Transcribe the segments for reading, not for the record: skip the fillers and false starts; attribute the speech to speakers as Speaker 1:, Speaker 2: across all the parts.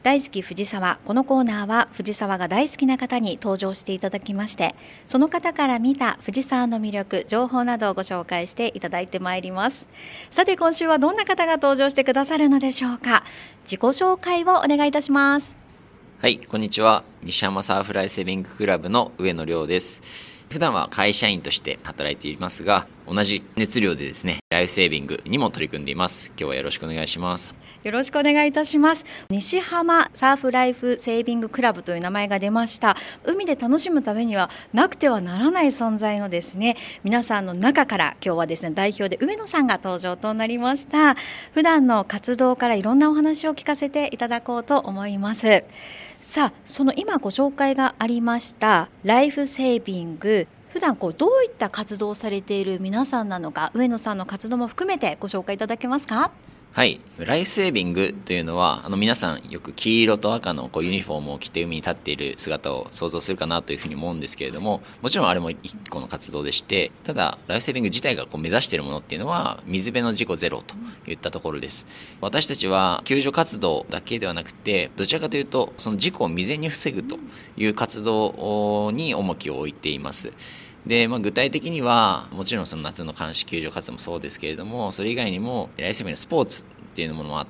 Speaker 1: 大好き藤沢。このコーナーは藤沢が大好きな方に登場していただきまして、その方から見た藤沢の魅力、情報などをご紹介していただいてまいります。さて今週はどんな方が登場してくださるのでしょうか。自己紹介をお願いいたします。
Speaker 2: はい、こんにちは。西山サーフライセービングクラブの上野亮です。普段は会社員として働いていますが、同じ熱量でですね、ライフセービングにも取り組んでいます。今日はよろしくお願いします。
Speaker 1: よろしくお願いいたします。西浜サーフライフセービングクラブという名前が出ました。海で楽しむためにはなくてはならない存在のですね、皆さんの中から今日はですね、代表で上野さんが登場となりました。普段の活動からいろんなお話を聞かせていただこうと思います。さあ、その今ご紹介がありましたライフセービング、普段どういった活動をされている皆さんなのか、上野さんの活動も含めてご紹介いただけますか？
Speaker 2: はい、ライフセービングというのは皆さんよく黄色と赤のユニフォームを着て海に立っている姿を想像するかなというふうに思うんですけれども、もちろんあれも一個の活動でして、ただライフセービング自体が目指しているものっていうのは水辺の事故ゼロといったところです。私たちは救助活動だけではなくて、どちらかというとその事故を未然に防ぐという活動に重きを置いています。で具体的にはもちろんその夏の監視救助活動もそうですけれども、それ以外にもライフセービングのスポーツっていうものもあって、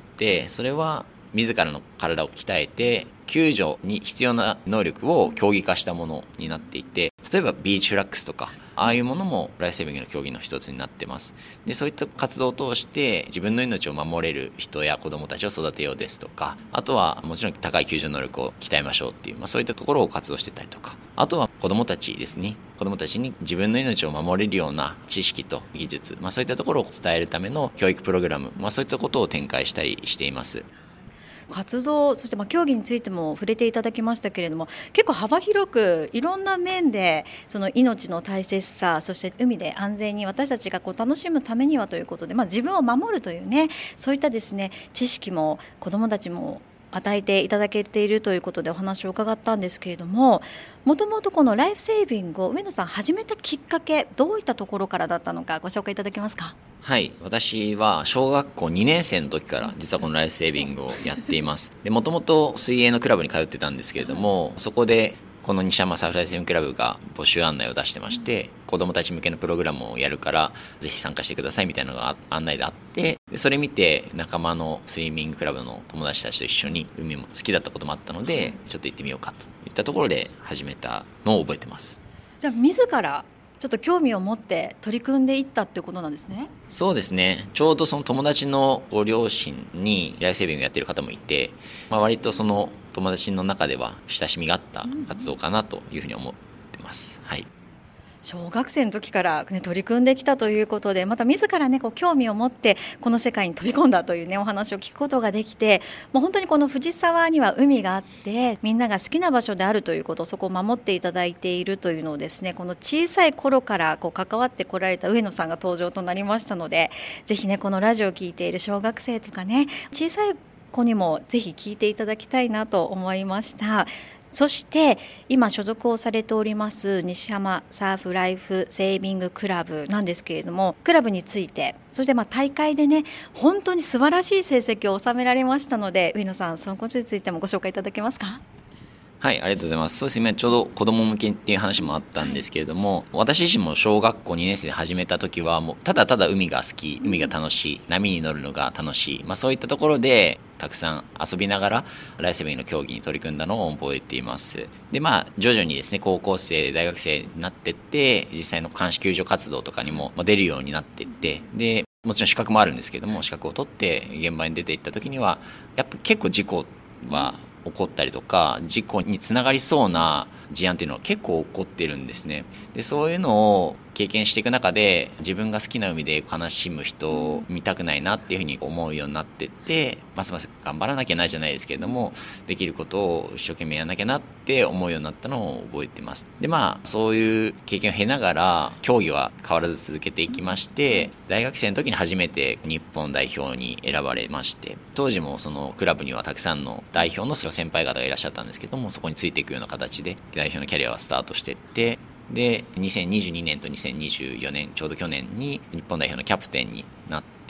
Speaker 2: それは自らの体を鍛えて救助に必要な能力を競技化したものになっていて、例えばビーチフラッグスとかああいうものもライフセービングの競技の一つになってます。でそういった活動を通して自分の命を守れる人や子どもたちを育てようですとか、あとはもちろん高い救助能力を鍛えましょうっていう、そういったところを活動してたりとか、あとは子どもたちですね、子どもたちに自分の命を守れるような知識と技術、そういったところを伝えるための教育プログラム、そういったことを展開したりしています。
Speaker 1: 活動、そして競技についても触れていただきましたけれども、結構幅広くいろんな面でその命の大切さ、そして海で安全に私たちが楽しむためにはということで、自分を守るというね、そういったですね知識も子どもたちも与えていただけているということでお話を伺ったんですけれども、もともとこのライフセービングを上野さん始めたきっかけ、どういったところからだったのかご紹介いただけますか？
Speaker 2: はい、私は小学校2年生の時から実はこのライフセービングをやっています。でもともと水泳のクラブに通ってたんですけれども、そこでこの西山サーフライセービングクラブが募集案内を出してまして、子どもたち向けのプログラムをやるからぜひ参加してくださいみたいなのが案内であって、でそれ見て仲間のスイミングクラブの友達たちと一緒に海も好きだったこともあったので、ちょっと行ってみようかといったところで始めたのを覚えてます。
Speaker 1: じゃあ自らちょっと興味を持って取り組んでいったってことなんですね。
Speaker 2: そうですね、ちょうどその友達のご両親にライフセービングやってる方もいて、割とその友達の中では親しみがあった活動かなというふうに思ってます。はい、
Speaker 1: 小学生の時から、取り組んできたということで、また自ら興味を持ってこの世界に飛び込んだというお話を聞くことができて、もう本当にこの藤沢には海があって、みんなが好きな場所であるということ、そこを守っていただいているというのをですね、この小さい頃から関わってこられた上野さんが登場となりましたので、ぜひこのラジオを聞いている小学生とかね、小さい子にもぜひ聞いていただきたいなと思いました。そして今所属をされております西浜サーフライフセービングクラブなんですけれども、クラブについて、そして大会でね、本当に素晴らしい成績を収められましたので、上野さんそのことについてもご紹介いただけますか？
Speaker 2: はい、ありがとうございます。そうですね、ちょうど子ども向けっていう話もあったんですけれども、私自身も小学校2年生で始めた時はもうただただ海が好き、海が楽しい、波に乗るのが楽しい、そういったところでたくさん遊びながらライフセービングの競技に取り組んだのを覚えています。で徐々にですね、高校生大学生になっていって、実際の監視救助活動とかにも出るようになっていって、でもちろん資格もあるんですけども、資格を取って現場に出ていった時にはやっぱ結構事故は起こったりとか、事故につながりそうな事案っていうのは結構起こってるんですね。でそういうのを経験していく中で、自分が好きな海で悲しむ人を見たくないなっていうふうに思うようになっていって、ますます頑張らなきゃないじゃないですけれども、できることを一生懸命やらなきゃなって思うようになったのを覚えてます。でそういう経験を経ながら競技は変わらず続けていきまして、大学生の時に初めて日本代表に選ばれまして、当時もそのクラブにはたくさんの代表の先輩方がいらっしゃったんですけども、そこについていくような形で代表のキャリアはスタートしていって、で2022年と2024年、ちょうど去年に日本代表のキャプテンになって、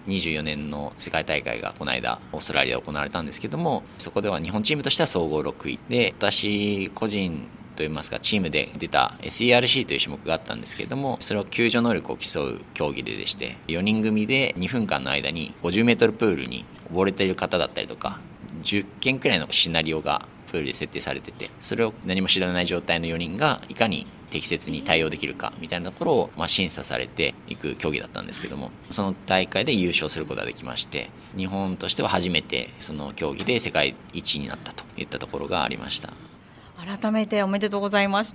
Speaker 2: 24年の世界大会がこの間オーストラリアで行われたんですけども、そこでは日本チームとしては総合6位で、私個人といいますかチームで出た SERC という種目があったんですけれども、それを救助能力を競う競技でして、4人組で2分間の間に50メートルプールに溺れている方だったりとか、10件くらいのシナリオがプールで設定されてて、それを何も知らない状態の4人がいかに適切に対応できるかみたいなところを審査されていく競技だったんですけども、その大会で優勝することができまして、日本としては初めてその競技で世界一になったといったところがありました。
Speaker 1: 改めておめでとうございました。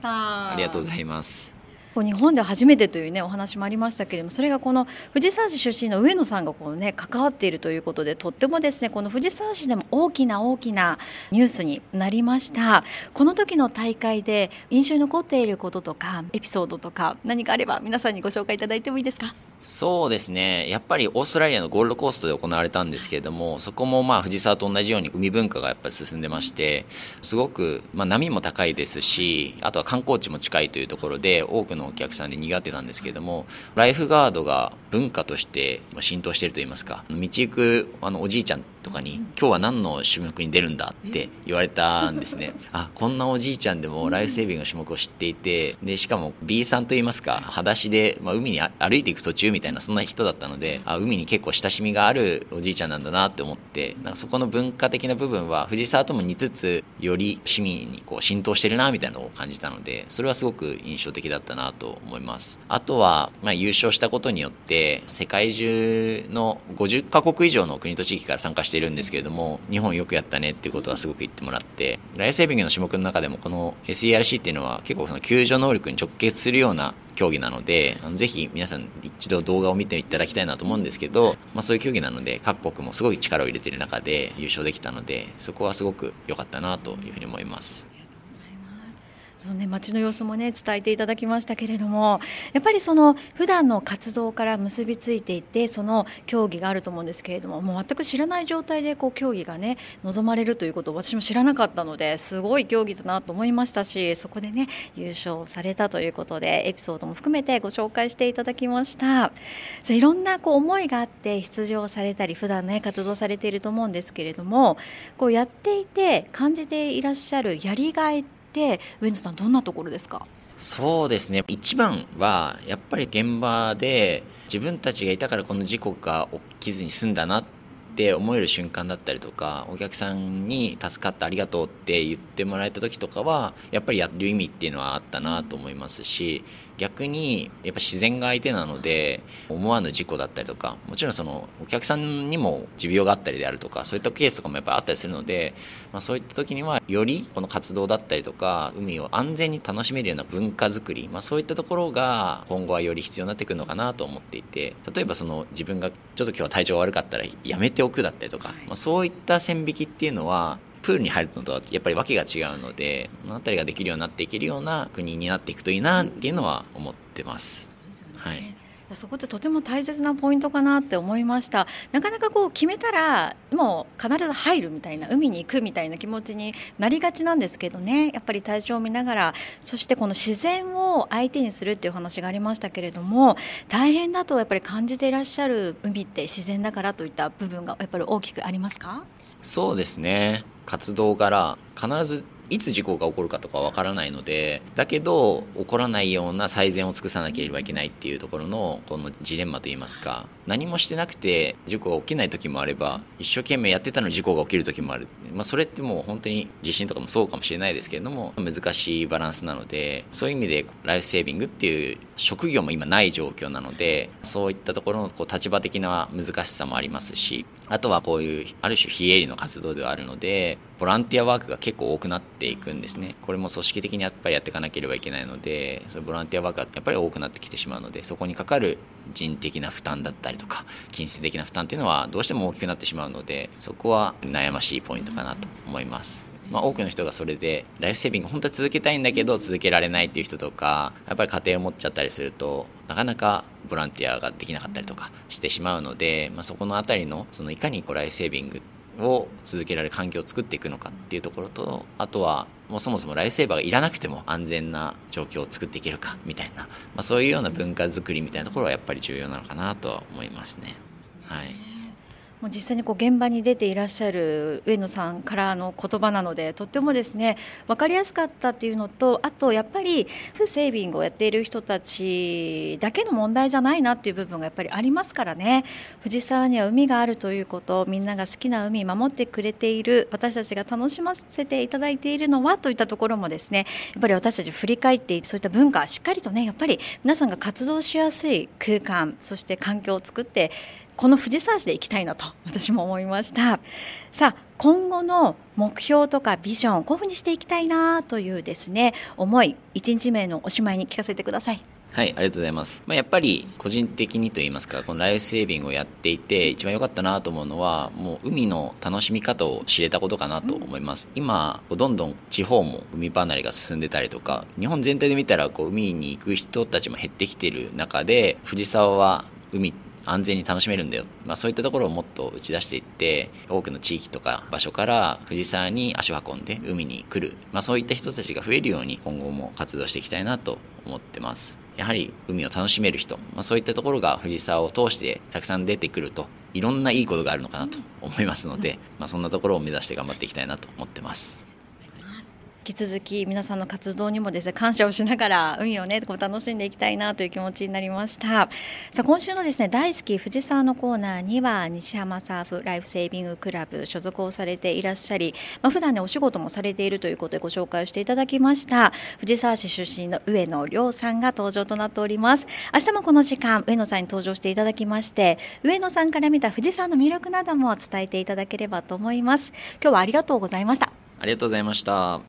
Speaker 2: ありがとうございます。
Speaker 1: 日本では初めてという、お話もありましたけれども、それがこの藤沢市出身の上野さんが関わっているということで、とってもですね、この藤沢市でも大きなニュースになりました。この時の大会で印象に残っていることとかエピソードとか何かあれば皆さんにご紹介いただいてもいいですか？
Speaker 2: そうですね、やっぱりオーストラリアのゴールドコーストで行われたんですけれども、そこも藤沢と同じように海文化がやっぱり進んでまして、すごく波も高いですし、あとは観光地も近いというところで多くのお客さんで賑わってたんですけれども、ライフガードが文化として浸透しているといいますか、道行くおじいちゃんとかに今日は何の種目に出るんだって言われたんですね。こんなおじいちゃんでもライフセービングの種目を知っていて、でしかも B さんといいますか、裸足で、海に歩いていく途中みたいな、そんな人だったので、海に結構親しみがあるおじいちゃんなんだなって思って、そこの文化的な部分は藤沢とも似つつ、より市民に浸透してるなみたいなのを感じたので、それはすごく印象的だったなと思います。あとは、優勝したことによって世界中の50カ国以上の国と地域から参加しているんですけれども、日本よくやったねっていうことはすごく言ってもらって、ライフセービングの種目の中でもこの SERC っていうのは結構その救助能力に直結するような競技なので、ぜひ皆さん一度動画を見ていただきたいなと思うんですけど、そういう競技なので各国もすごい力を入れている中で優勝できたので、そこはすごく良かったなというふうに思います。
Speaker 1: 街の様子も伝えていただきましたけれども、やっぱりその普段の活動から結びついていて、その競技があると思うんですけれども、もう全く知らない状態で競技が望まれるということを私も知らなかったので、すごい競技だなと思いましたし、そこで優勝されたということでエピソードも含めてご紹介していただきました。いろんな思いがあって出場されたり普段活動されていると思うんですけれども、やっていて感じていらっしゃるやりがい上野さん、どんなところですか？
Speaker 2: そうですね、一番はやっぱり現場で自分たちがいたからこの事故が起きずに済んだなって思える瞬間だったりとか、お客さんに助かってありがとうって言ってもらえた時とかはやっぱりやる意味っていうのはあったなと思いますし、逆にやっぱ自然が相手なので思わぬ事故だったりとか、もちろんそのお客さんにも持病があったりであるとか、そういったケースとかもやっぱあったりするので、そういった時にはよりこの活動だったりとか海を安全に楽しめるような文化づくり、そういったところが今後はより必要になってくるのかなと思っていて、例えばその自分がちょっと今日は体調悪かったらやめておくだったりとか、そういった線引きっていうのはプールに入るのとはやっぱり訳が違うので、そのあたりができるようになっていけるような国になっていくといいなっていうのは思ってます。はい、
Speaker 1: そこってとても大切なポイントかなって思いました。なかなか決めたらもう必ず入るみたいな、海に行くみたいな気持ちになりがちなんですけどね、やっぱり体調を見ながら、そしてこの自然を相手にするっていう話がありましたけれども、大変だとやっぱり感じていらっしゃる海って自然だからといった部分がやっぱり大きくありますか？
Speaker 2: そうですね、活動から必ずいつ事故が起こるかとかわからないので、だけど起こらないような最善を尽くさなければいけないっていうところのこのジレンマといいますか、何もしてなくて事故が起きない時もあれば、一生懸命やってたのに事故が起きる時もある、それってもう本当に地震とかもそうかもしれないですけれども、難しいバランスなので、そういう意味でライフセービングっていう職業も今ない状況なので、そういったところの立場的な難しさもありますし、あとはこういうある種非営利の活動ではあるので、ボランティアワークが結構多くなっていくんですね。これも組織的にやっぱりやっていかなければいけないので、そういうボランティアワークがやっぱり多くなってきてしまうので、そこにかかる人的な負担だったりとか金銭的な負担っていうのはどうしても大きくなってしまうので、そこは悩ましいポイントかなと思います。多くの人がそれでライフセービング本当は続けたいんだけど続けられないっていう人とか、やっぱり家庭を持っちゃったりするとなかなかボランティアができなかったりとかしてしまうので、そこのあたりのいかにライフセービングを続けられる環境を作っていくのかっていうところと、あとはもうそもそもライフセーバーがいらなくても安全な状況を作っていけるかみたいな、そういうような文化づくりみたいなところはやっぱり重要なのかなとは思いますね。 はい、
Speaker 1: もう実際に現場に出ていらっしゃる上野さんからの言葉なので、とってもですね分かりやすかったっていうのと、あとやっぱりフセービングをやっている人たちだけの問題じゃないなっていう部分がやっぱりありますからね。藤沢には海があるということ、みんなが好きな海守ってくれている、私たちが楽しませていただいているのはといったところもですね、やっぱり私たち振り返ってそういった文化しっかりとね、やっぱり皆さんが活動しやすい空間、そして環境を作ってこの藤沢市で行きたいなと私も思いました。さあ、今後の目標とかビジョン、こういうふうにしていきたいなというですね思い、1日目のおしまいに聞かせてください。
Speaker 2: はい、ありがとうございます。やっぱり個人的にといいますか、このライフセービングをやっていて一番良かったなと思うのは、もう海の楽しみ方を知れたことかなと思います。今どんどん地方も海離れが進んでたりとか、日本全体で見たら海に行く人たちも減ってきている中で、藤沢は海安全に楽しめるんだよ、そういったところをもっと打ち出していって、多くの地域とか場所から藤沢に足を運んで海に来る、そういった人たちが増えるように今後も活動していきたいなと思ってます。やはり海を楽しめる人、そういったところが藤沢を通してたくさん出てくると、いろんないいことがあるのかなと思いますので、そんなところを目指して頑張っていきたいなと思ってます。
Speaker 1: 引き続き皆さんの活動にもですね感謝をしながら海をね楽しんでいきたいなという気持ちになりました。さあ、今週のですね大好き藤沢のコーナーには、西浜サーフライフセービングクラブ所属をされていらっしゃり、普段ねお仕事もされているということでご紹介をしていただきました藤沢市出身の上野亮さんが登場となっております。明日もこの時間上野さんに登場していただきまして、上野さんから見た藤沢の魅力なども伝えていただければと思います。今日はありがとうございました。
Speaker 2: ありがとうございました。